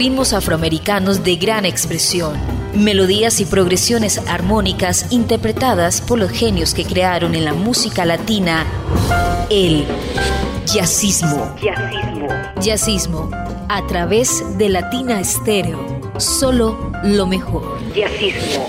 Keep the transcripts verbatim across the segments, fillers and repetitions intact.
ritmos afroamericanos de gran expresión, melodías y progresiones armónicas interpretadas por los genios que crearon en la música latina el jazzismo. Jazzismo. Jazzismo, a través de Latina Estéreo, solo lo mejor. Jazzismo.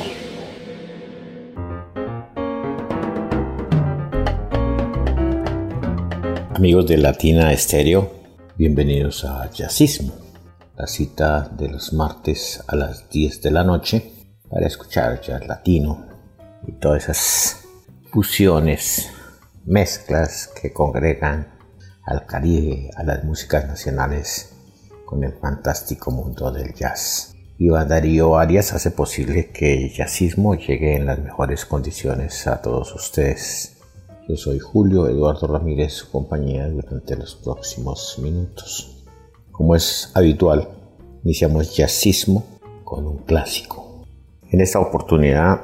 Amigos de Latina Estéreo, bienvenidos a Jazzismo, la cita de los martes a las diez de la noche para escuchar jazz latino y todas esas fusiones, mezclas que congregan al Caribe, a las músicas nacionales con el fantástico mundo del jazz. Iván Darío Arias hace posible que Jazzismo llegue en las mejores condiciones a todos ustedes. Yo soy Julio Eduardo Ramírez, su compañía durante los próximos minutos. Como es habitual, iniciamos Jazzismo con un clásico. En esta oportunidad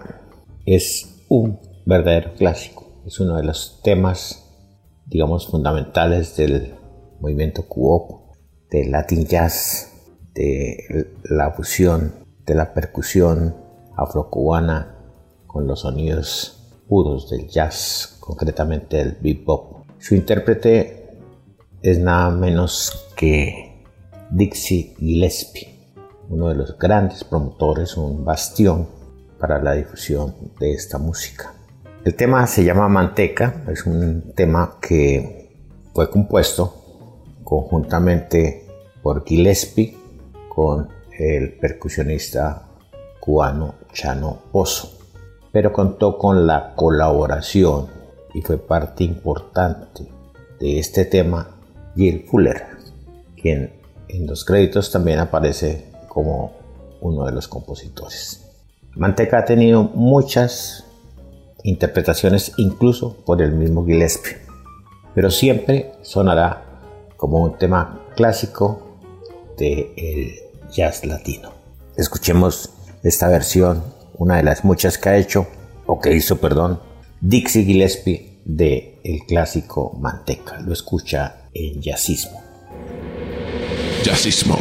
es un verdadero clásico. Es uno de los temas, digamos, fundamentales del movimiento cubop, del Latin Jazz, de la fusión, de la percusión afrocubana con los sonidos puros del jazz, concretamente el bebop. Su intérprete es nada menos que Dizzy Gillespie, uno de los grandes promotores, un bastión para la difusión de esta música. El tema se llama Manteca, es un tema que fue compuesto conjuntamente por Gillespie con el percusionista cubano Chano Pozo, pero contó con la colaboración y fue parte importante de este tema Gil Fuller, quien en los créditos también aparece como uno de los compositores. Manteca ha tenido muchas interpretaciones, incluso por el mismo Gillespie, pero siempre sonará como un tema clásico del jazz latino. Escuchemos esta versión, una de las muchas que ha hecho, o que hizo, perdón, Dizzy Gillespie de el clásico Manteca. Lo escucha en Jazzismo. Jazzismo.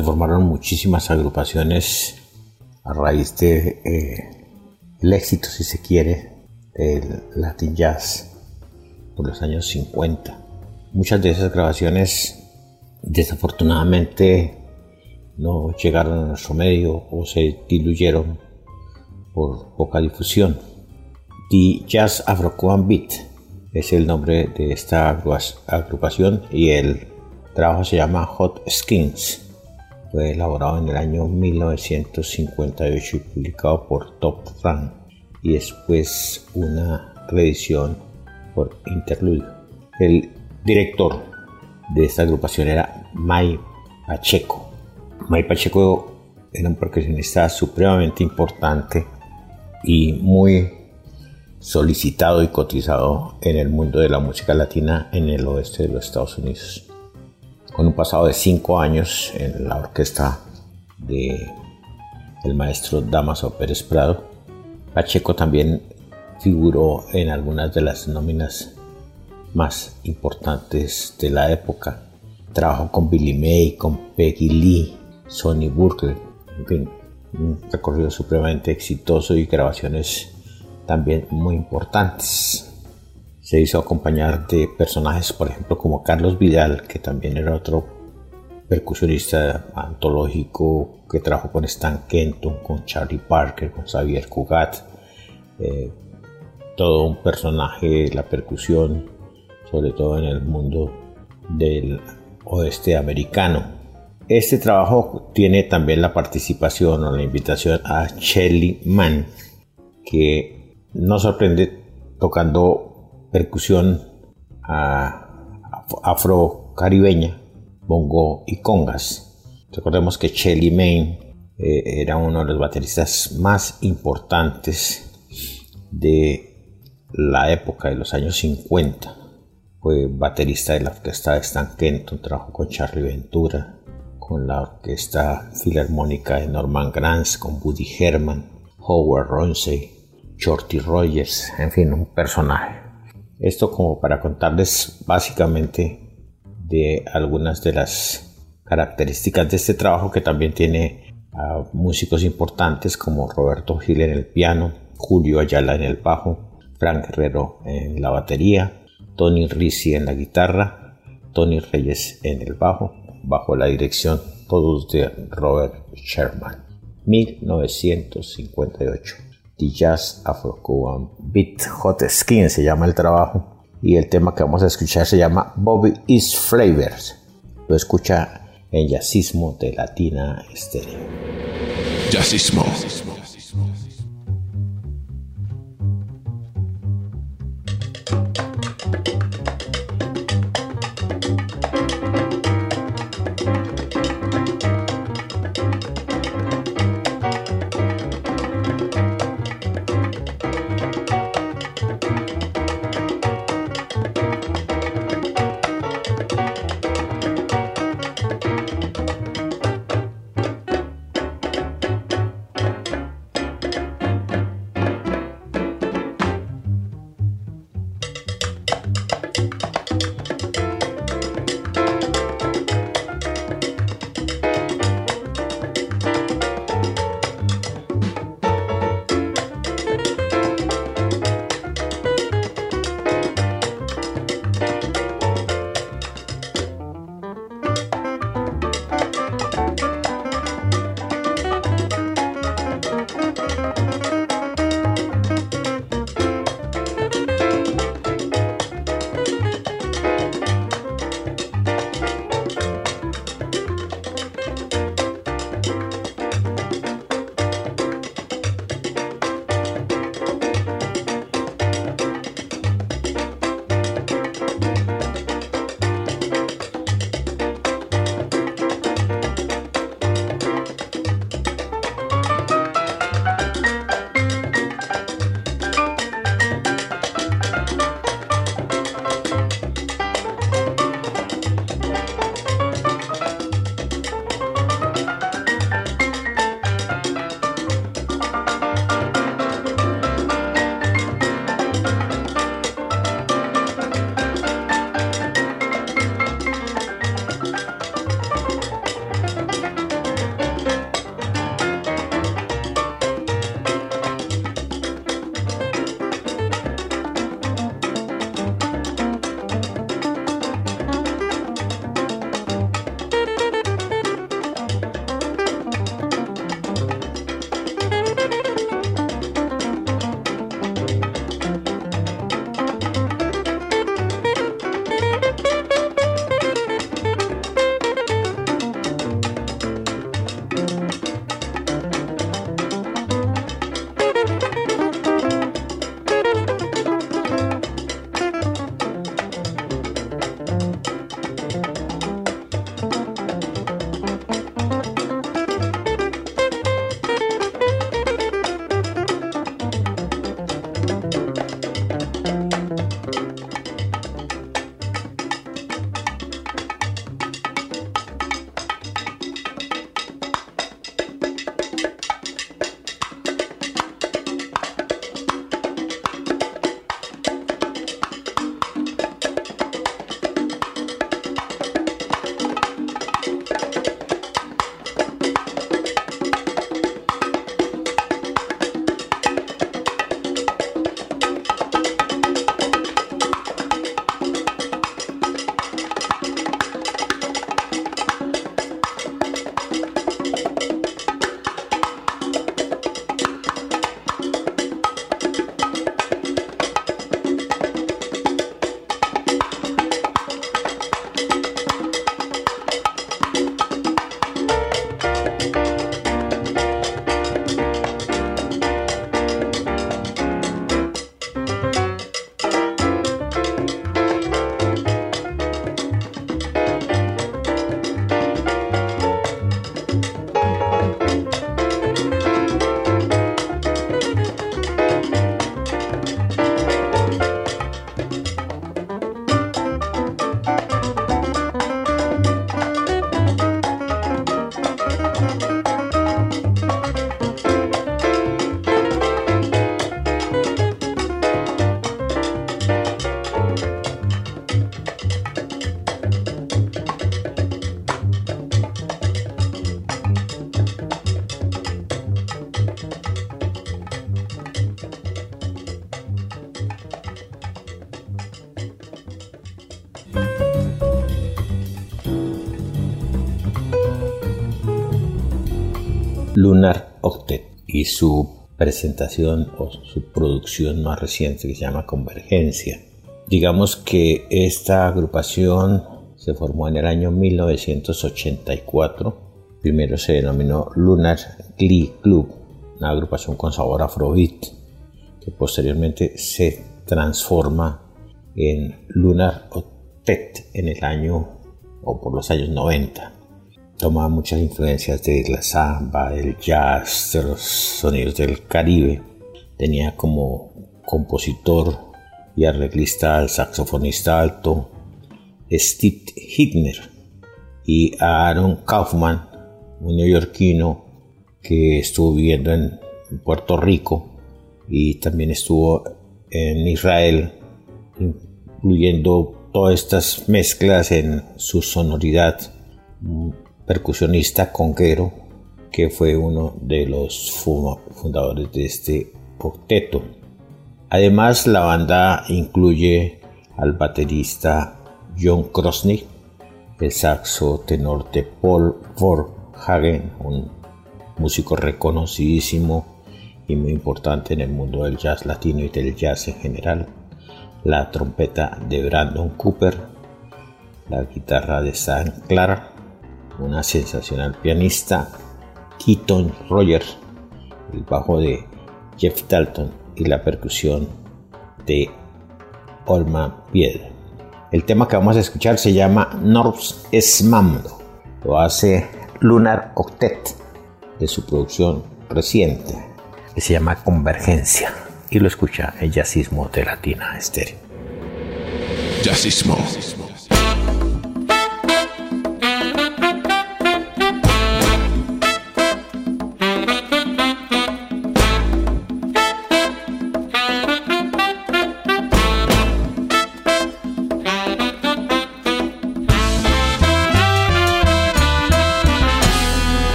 se formaron muchísimas agrupaciones a raíz de eh, el éxito, si se quiere, del Latin Jazz por los años cincuenta. Muchas de esas grabaciones desafortunadamente no llegaron a nuestro medio o se diluyeron por poca difusión. The Jazz Afro-Cuban Beat es el nombre de esta agrupación y el trabajo se llama Hot Skins. Fue elaborado en el año mil novecientos cincuenta y ocho y publicado por Top Rank, y después una reedición por Interludio. El director de esta agrupación era Mike Pacheco. Mike Pacheco era un percusionista supremamente importante y muy solicitado y cotizado en el mundo de la música latina en el oeste de los Estados Unidos. Con un pasado de cinco años en la orquesta de el maestro Dámaso Pérez Prado, Pacheco también figuró en algunas de las nóminas más importantes de la época. Trabajó con Billy May, con Peggy Lee, Sonny Burke, en fin, un recorrido supremamente exitoso y grabaciones también muy importantes. Se hizo acompañar de personajes, por ejemplo, como Carlos Vidal, que también era otro percusionista antológico que trabajó con Stan Kenton, con Charlie Parker, con Xavier Cugat, eh, todo un personaje de la percusión, sobre todo en el mundo del oeste americano. Este trabajo tiene también la participación o la invitación a Shelly Manne, que nos sorprende tocando percusión afro-caribeña, bongo y congas. Recordemos que Shelly Manne eh, era uno de los bateristas más importantes de la época de los años cincuenta. Fue baterista de la orquesta de Stan Kenton, trabajó con Charlie Ventura, con la orquesta filarmónica de Norman Granz, con Woody Herman, Howard Ramsey, Shorty Rogers, en fin, un personaje. Esto como para contarles básicamente de algunas de las características de este trabajo, que también tiene a músicos importantes como Roberto Gil en el piano, Julio Ayala en el bajo, Frank Guerrero en la batería, Tony Ricci en la guitarra, Tony Reyes en el bajo, bajo la dirección todos de Robert Sherman. mil novecientos cincuenta y ocho. The Jazz Afro-Cuban Beat, Hot Skin se llama el trabajo, y el tema que vamos a escuchar se llama Bobby Is Flavors. Lo escucha en Jazzismo de Latina Estéreo. Jazzismo. Lunar Octet y su presentación o su producción más reciente que se llama Convergencia. Digamos que esta agrupación se formó en el año mil novecientos ochenta y cuatro. Primero se denominó Lunar Glee Club, una agrupación con sabor afrobeat, que posteriormente se transforma en Lunar Octet en el año o por los años noventa. Toma muchas influencias de la samba, del jazz, de los sonidos del Caribe. Tenía como compositor y arreglista al saxofonista alto Steve Hickner y a Aaron Kaufman, un neoyorquino que estuvo viviendo en Puerto Rico y también estuvo en Israel, incluyendo todas estas mezclas en su sonoridad. Percusionista conguero que fue uno de los fundadores de este octeto. Además, la banda incluye al baterista John Krosnick, el saxo tenor de Paul Verhagen, un músico reconocidísimo y muy importante en el mundo del jazz latino y del jazz en general, la trompeta de Brandon Cooper, la guitarra de Stan Clark, una sensacional pianista, Keaton Rogers, el bajo de Jeff Dalton y la percusión de Olma Piedra. El tema que vamos a escuchar se llama Norps es Mamdo. Lo hace Lunar Octet de su producción reciente, que se llama Convergencia, y lo escucha el Jazzismo de Latina Estéreo. Jazzismo.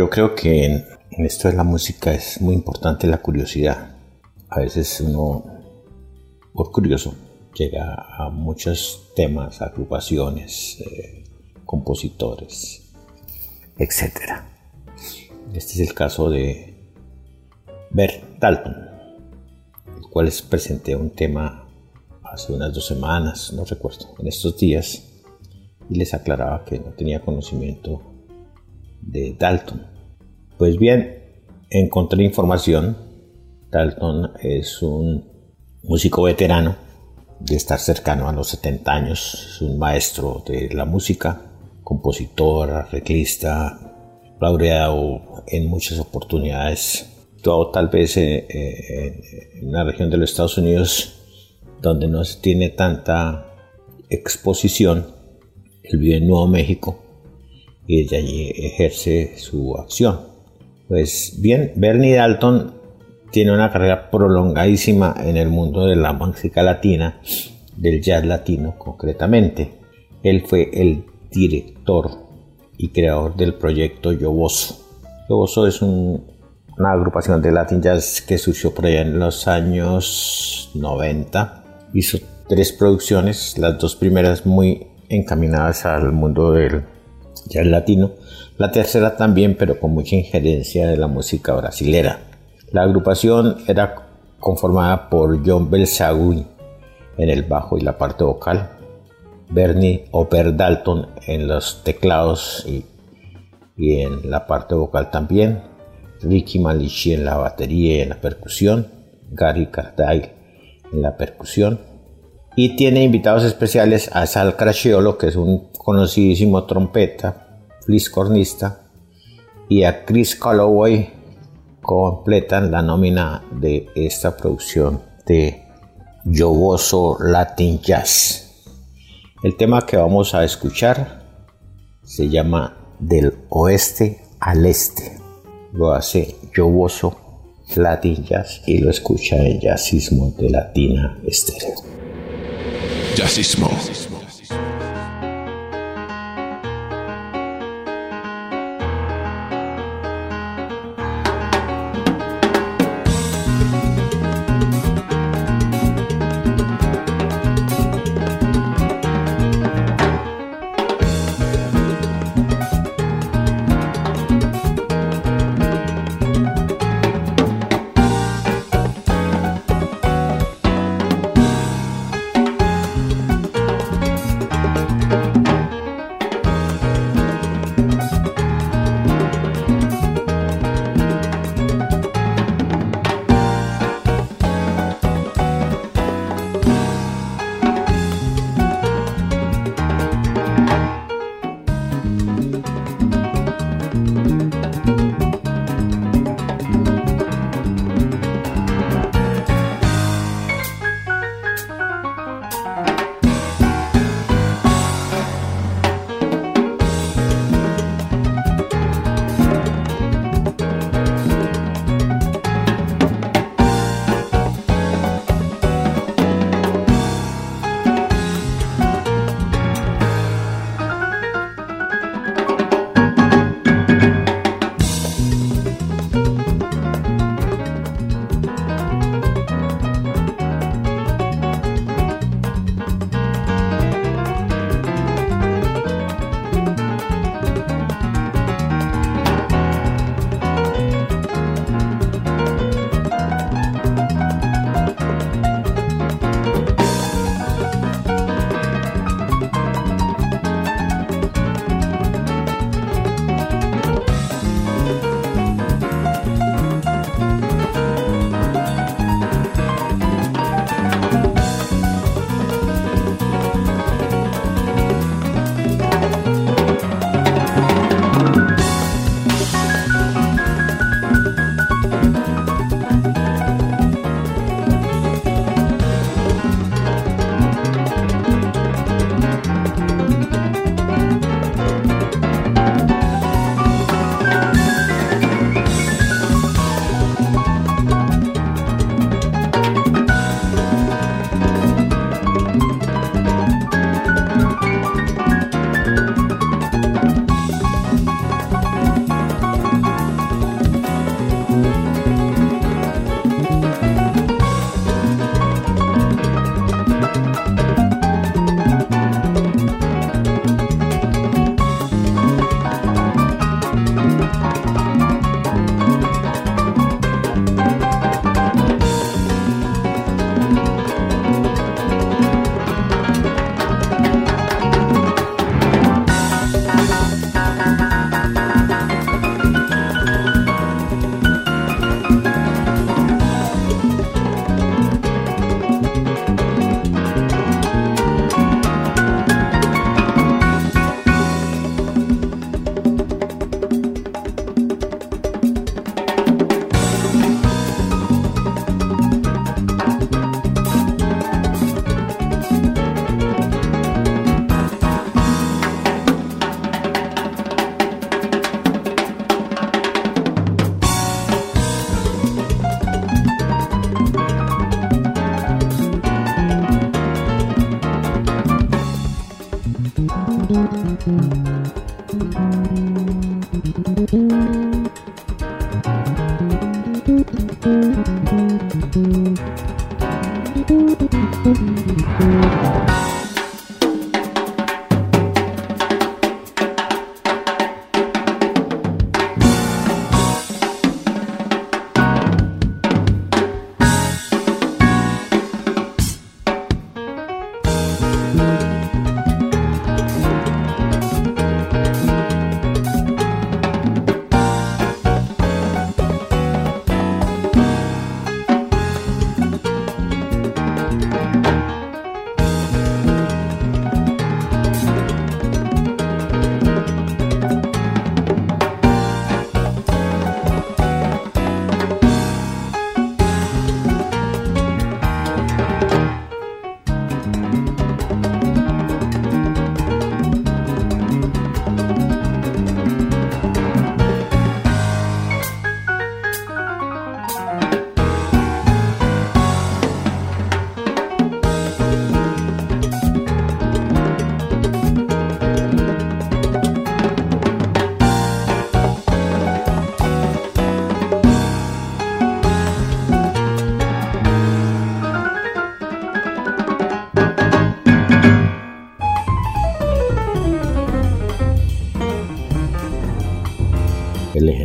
yo creo que en, en esto de la música es muy importante la curiosidad. A veces uno, por curioso, llega a muchos temas, agrupaciones, eh, compositores, etcétera. Este es el caso de Bernie Dalton, el cual les presenté un tema hace unas dos semanas, no recuerdo, en estos días, y les aclaraba que no tenía conocimiento de Dalton. Pues bien, encontré información. Dalton es un músico veterano de estar cercano a los setenta años, es un maestro de la música, compositor, arreglista, laureado en muchas oportunidades, todo tal vez eh, eh, en una región de los Estados Unidos donde no se tiene tanta exposición. Él vive en Nuevo México y desde allí ejerce su acción. Pues bien, Bernie Dalton tiene una carrera prolongadísima en el mundo de la música latina, del jazz latino concretamente. Él fue el director y creador del proyecto Yo Bosso. Yo Bosso es un, una agrupación de Latin Jazz que surgió por allá en los años noventa. Hizo tres producciones, las dos primeras muy encaminadas al mundo del jazz latino, la tercera también, pero con mucha injerencia de la música brasilera. La agrupación era conformada por John Belzagui en el bajo y la parte vocal, Bernie o Ber Dalton en los teclados y, y en la parte vocal también, Ricky Malichi en la batería y en la percusión, Gary Cardile en la percusión, y tiene invitados especiales a Sal Cracchiolo, que es un conocidísimo trompeta, fliscornista, y a Chris Calloway. Completan la nómina de esta producción de Yo Bosso Latin Jazz. El tema que vamos a escuchar se llama Del Oeste al Este. Lo hace Yo Bosso Latin Jazz y lo escucha en Jazzismo de Latina Estéreo. Jazzismo.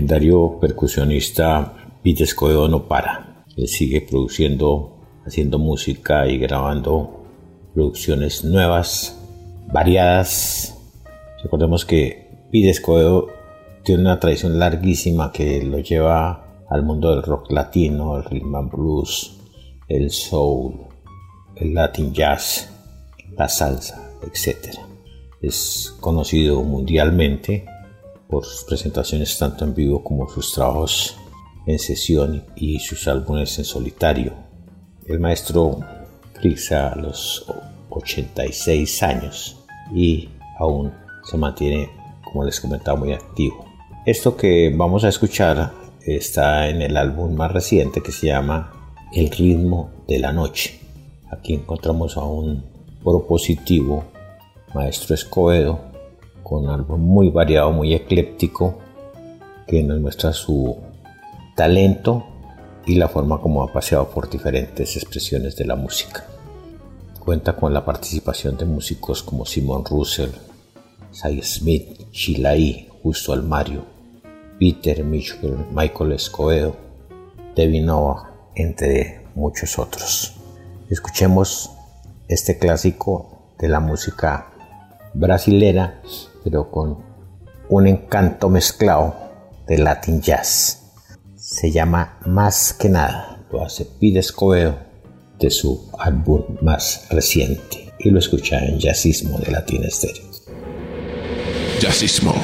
legendario percusionista Pete Escovedo no para. Él sigue produciendo, haciendo música y grabando producciones nuevas, variadas. Recordemos que Pete Escovedo tiene una tradición larguísima que lo lleva al mundo del rock latino, el rhythm and blues, el soul, el latin jazz, la salsa, etcétera. Es conocido mundialmente por sus presentaciones tanto en vivo como sus trabajos en sesión y sus álbumes en solitario. El maestro frisa a los ochenta y seis años y aún se mantiene, como les comentaba, muy activo. Esto que vamos a escuchar está en el álbum más reciente que se llama El ritmo de la noche. Aquí encontramos a un propositivo maestro Escovedo con un álbum muy variado, muy ecléptico, que nos muestra su talento y la forma como ha paseado por diferentes expresiones de la música. Cuenta con la participación de músicos como Simon Russell, Sy Smith, Sheila E., Justo Almario, Peter Mitchell, Michael Escovedo, Debbie Nova, entre muchos otros. Escuchemos este clásico de la música brasilera, pero con un encanto mezclado de Latin Jazz. Se llama Más que Nada, lo hace Pete Escovedo de su álbum más reciente y lo escucha en Jazzismo de Latina Estéreo. Jazzismo.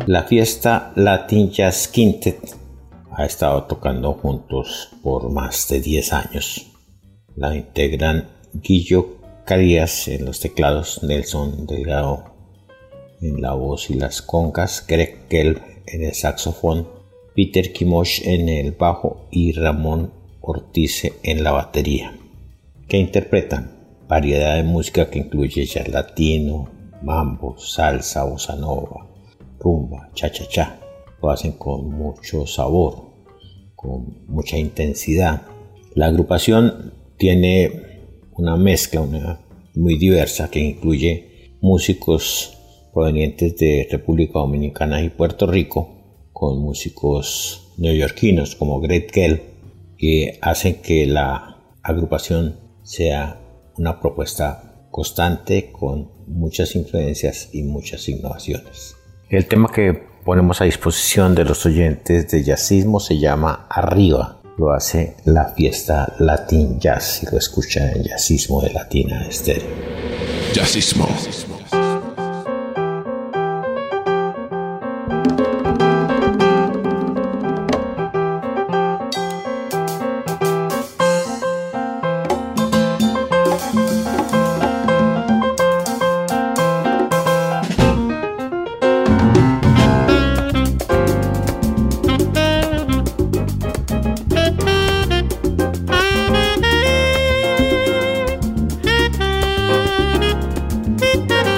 La fiesta Latin Jazz Quintet ha estado tocando juntos por más de diez años. La integran Guillo Carías en los teclados, Nelson Delgado en la voz y las congas, Greg Kell en el saxofón, Peter Kimosh en el bajo y Ramón Ortiz en la batería, que interpretan variedad de música que incluye jazz latino, mambo, salsa, bossa nova, rumba, cha-cha-cha. Lo hacen con mucho sabor, con mucha intensidad. La agrupación tiene una mezcla una, muy diversa que incluye músicos provenientes de República Dominicana y Puerto Rico, con músicos neoyorquinos como Greg Kell, que hacen que la agrupación sea una propuesta constante con muchas influencias y muchas innovaciones. El tema que ponemos a disposición de los oyentes de Jazzismo se llama Arriba. Lo hace la fiesta Latin Jazz y lo escucha en Jazzismo de Latina Estéreo. Jazzismo. Thank you.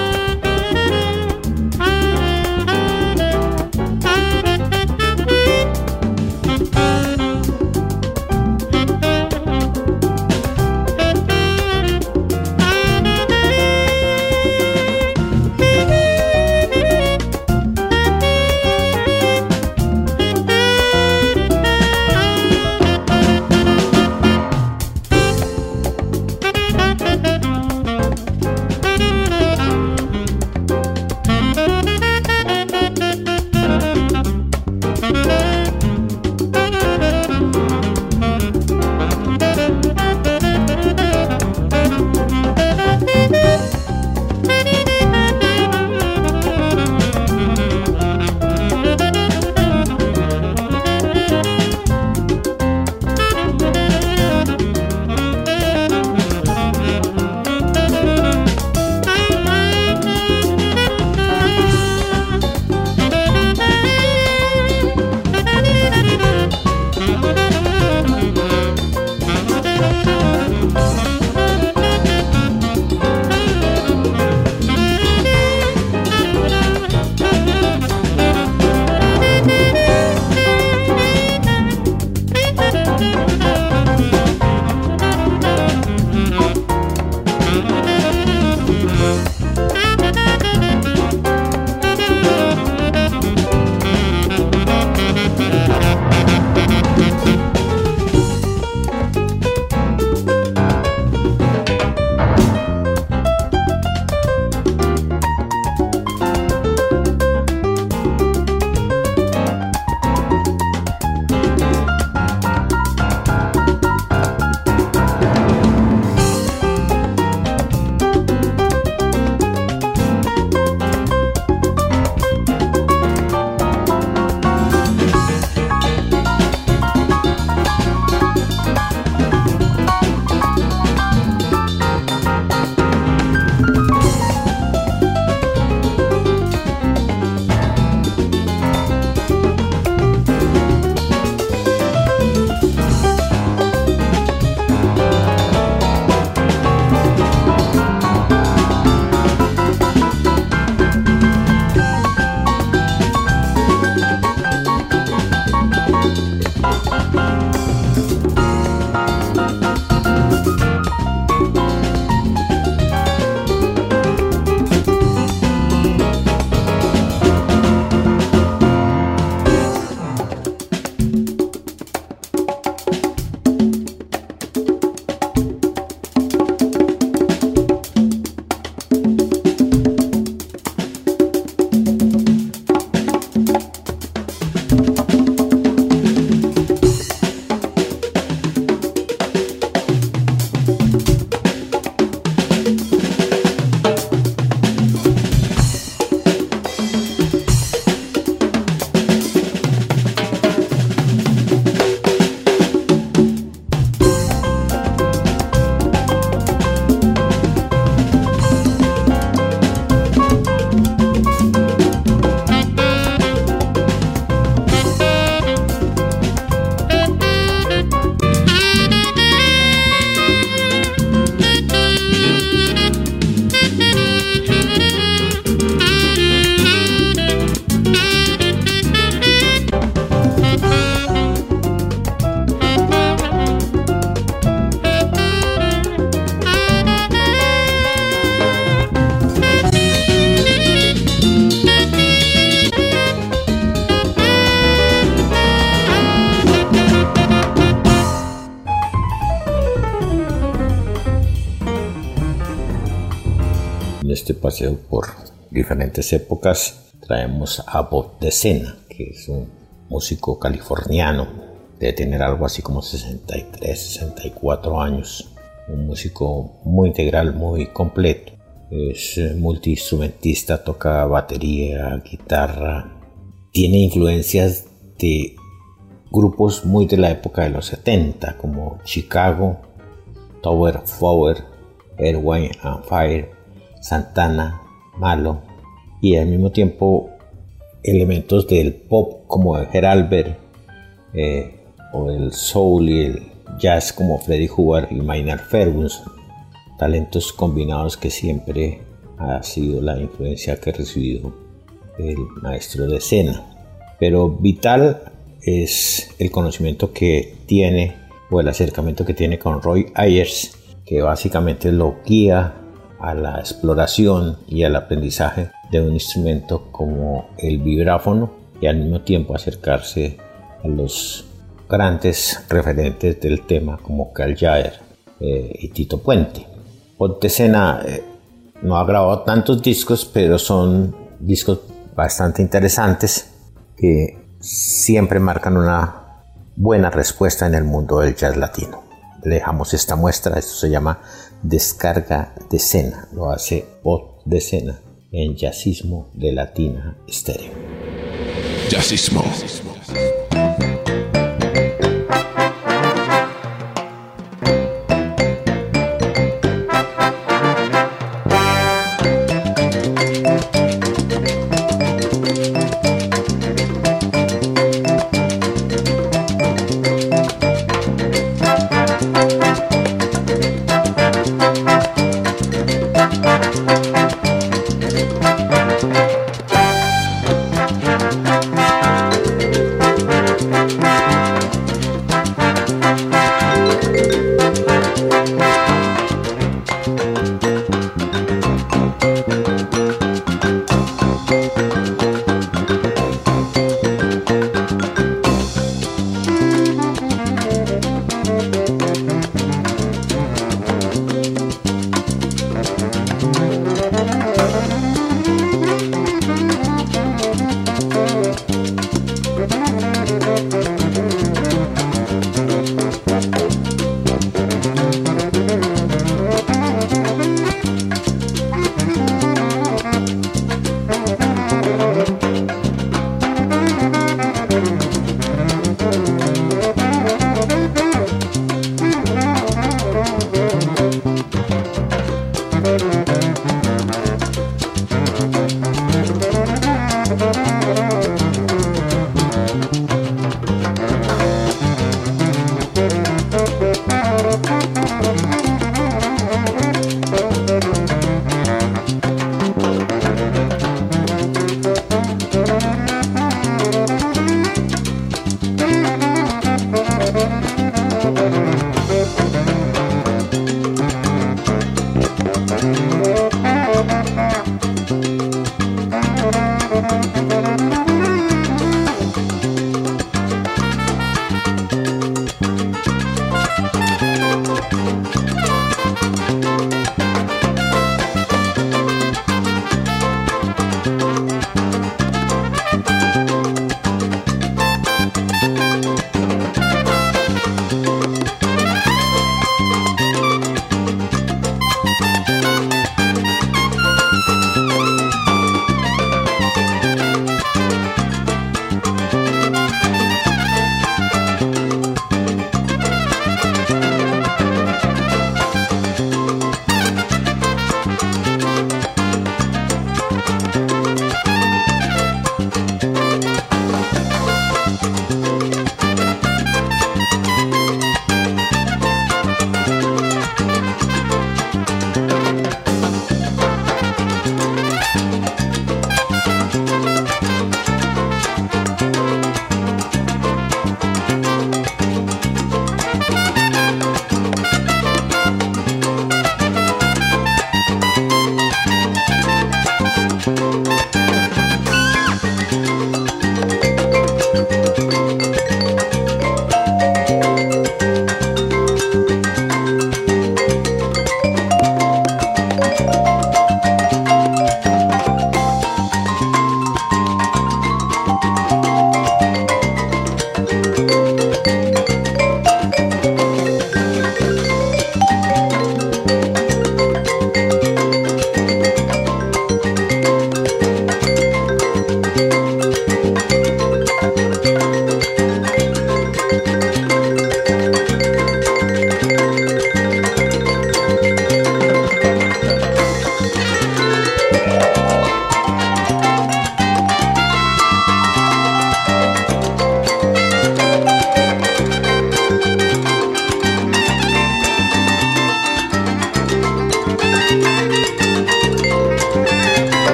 este paseo por diferentes épocas, traemos a Bob Decena, que es un músico californiano, debe tener algo así como sesenta y tres, sesenta y cuatro años, un músico muy integral, muy completo. Es multiinstrumentista, toca batería, guitarra, tiene influencias de grupos muy de la época de los setenta, como Chicago, Tower of Power, Earth, Wind and Fire, Santana, Malo, y al mismo tiempo elementos del pop como de Geralbert, eh, o el soul y el jazz como Freddie Hubbard y Maynard Ferguson, talentos combinados que siempre ha sido la influencia que ha recibido el maestro Decena. Pero vital es el conocimiento que tiene o el acercamiento que tiene con Roy Ayers, que básicamente lo guía a la exploración y al aprendizaje de un instrumento como el vibráfono y al mismo tiempo acercarse a los grandes referentes del tema como Carl Jaer eh, y Tito Puente. Bob Decena eh, no ha grabado tantos discos, pero son discos bastante interesantes que siempre marcan una buena respuesta en el mundo del jazz latino. Le dejamos esta muestra, esto se llama Descarga Decena, lo hace Bob Decena en Jazzismo de Latina Estéreo. Jazzismo.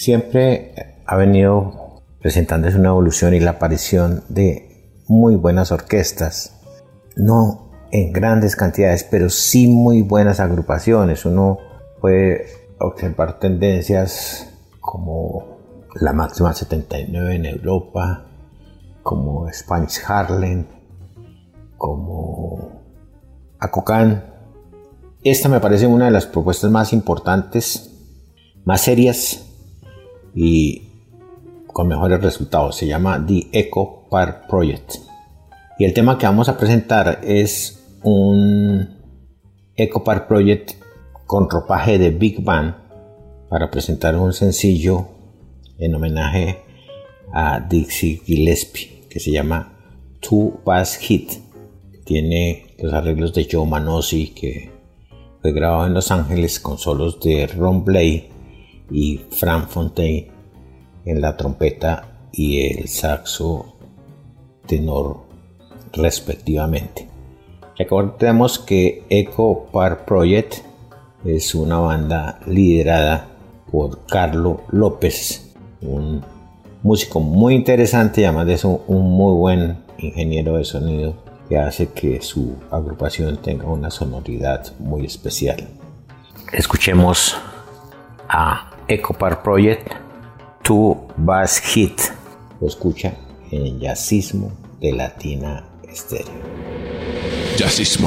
siempre ha venido presentándose una evolución y la aparición de muy buenas orquestas, no en grandes cantidades, pero sí muy buenas agrupaciones. Uno puede observar tendencias como la Máxima setenta y nueve en Europa, como Spanish Harlem, como Acocán. Esta me parece una de las propuestas más importantes, más serias y con mejores resultados. Se llama The Echo Park Project. Y el tema que vamos a presentar es un Echo Park Project con ropaje de Big Band para presentar un sencillo en homenaje a Dizzy Gillespie que se llama Two Bass Hit. Tiene los arreglos de Joe Manosi, que fue grabado en Los Ángeles con solos de Ron Bley y Frank Fontaine en la trompeta y el saxo tenor respectivamente. Recordemos que Echo Park Project es una banda liderada por Carlo López, un músico muy interesante y además de eso un muy buen ingeniero de sonido que hace que su agrupación tenga una sonoridad muy especial. Escuchemos a Echo Park Project, Two Bass Hit. Lo escucha en Jazzismo de Latina Estéreo. Jazzismo.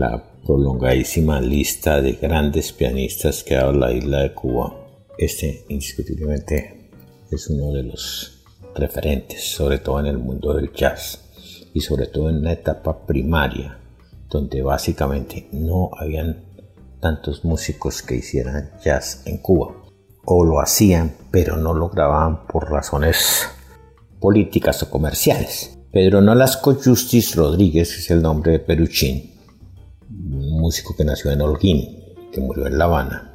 la prolongadísima lista de grandes pianistas que ha dado la isla de Cuba, este indiscutiblemente es uno de los referentes, sobre todo en el mundo del jazz y sobre todo en una etapa primaria donde básicamente no habían tantos músicos que hicieran jazz en Cuba, o lo hacían pero no lo grababan por razones políticas o comerciales. Pedro Nolasco Justice Rodríguez es el nombre de Peruchín, un músico que nació en Holguín, que murió en La Habana.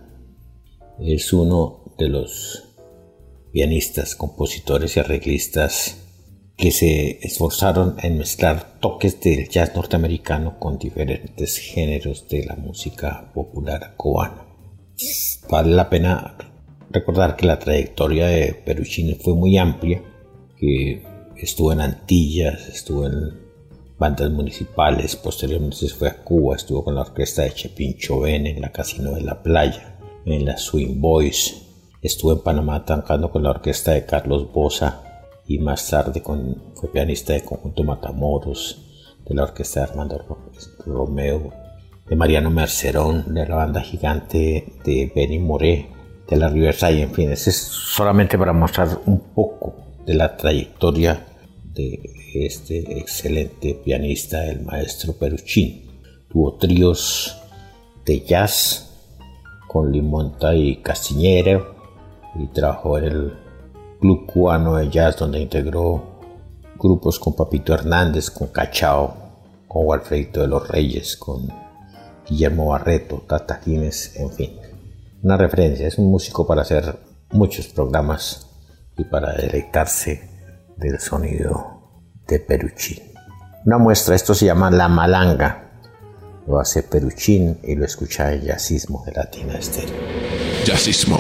Es uno de los pianistas, compositores y arreglistas que se esforzaron en mezclar toques del jazz norteamericano con diferentes géneros de la música popular cubana. Vale la pena recordar que la trayectoria de Peruchín fue muy amplia, que estuvo en Antillas, estuvo en bandas municipales, posteriormente se fue a Cuba, estuvo con la orquesta de Chepín Chovén en la Casino de la Playa, en la Swing Boys, estuvo en Panamá tocando con la orquesta de Carlos Boza y más tarde con, fue pianista de Conjunto Matamoros, de la orquesta de Armando Romeo, de Mariano Mercerón, de la banda gigante de Benny Moré, de la Riverside, en fin, ese es solamente para mostrar un poco de la trayectoria de este excelente pianista, el maestro Peruchín. Tuvo tríos de jazz con Limonta y Castiñero y trabajó en el Club Cubano de Jazz, donde integró grupos con Papito Hernández, con Cachao, con Walfredito de los Reyes, con Guillermo Barreto, Tata Gines, en fin. Una referencia, es un músico para hacer muchos programas y para deleitarse del sonido de Peruchín. Una muestra, esto se llama La Malanga, lo hace Peruchín y lo escucha en Jazzismo de Latina Estéreo. Jazzismo.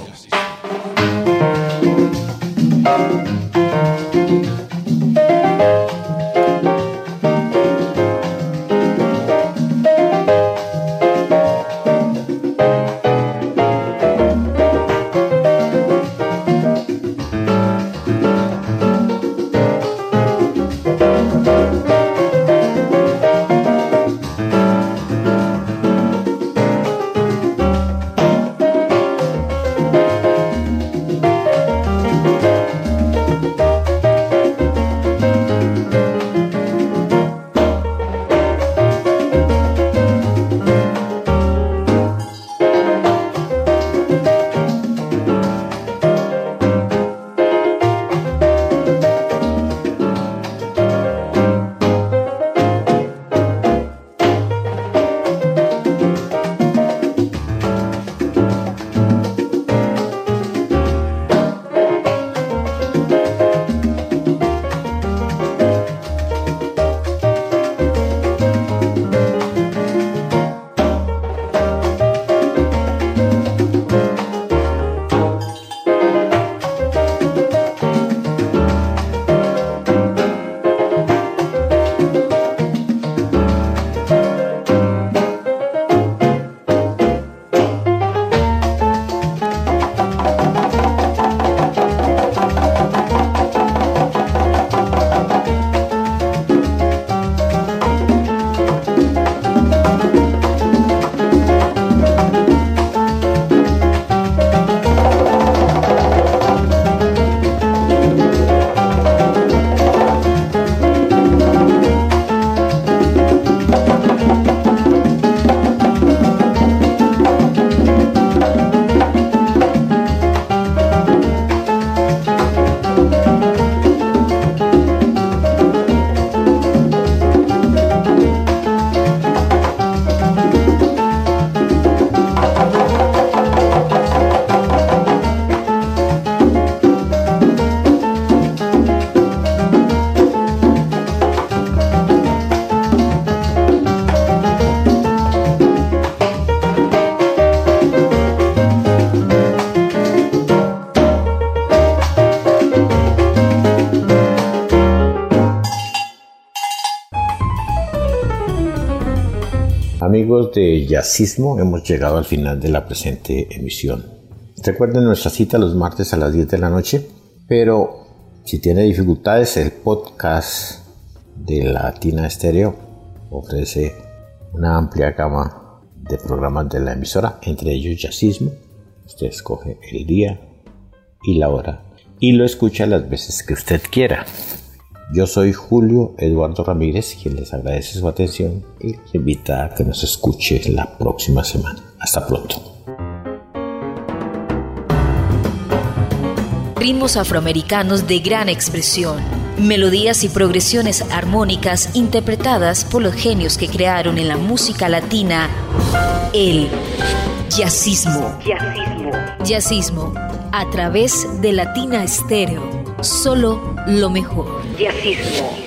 Amigos de Jazzismo, hemos llegado al final de la presente emisión. Recuerden nuestra cita los martes a las diez de la noche, pero si tiene dificultades, el podcast de Latina Estéreo ofrece una amplia gama de programas de la emisora, entre ellos Jazzismo. Usted escoge el día y la hora y lo escucha las veces que usted quiera. Yo soy Julio Eduardo Ramírez, quien les agradece su atención y les invita a que nos escuche la próxima semana. Hasta pronto. Ritmos afroamericanos de gran expresión, melodías y progresiones armónicas interpretadas por los genios que crearon en la música latina el jazzismo. Jazzismo. Jazzismo, a través de Latina Estéreo. Solo lo mejor. Jazzismo.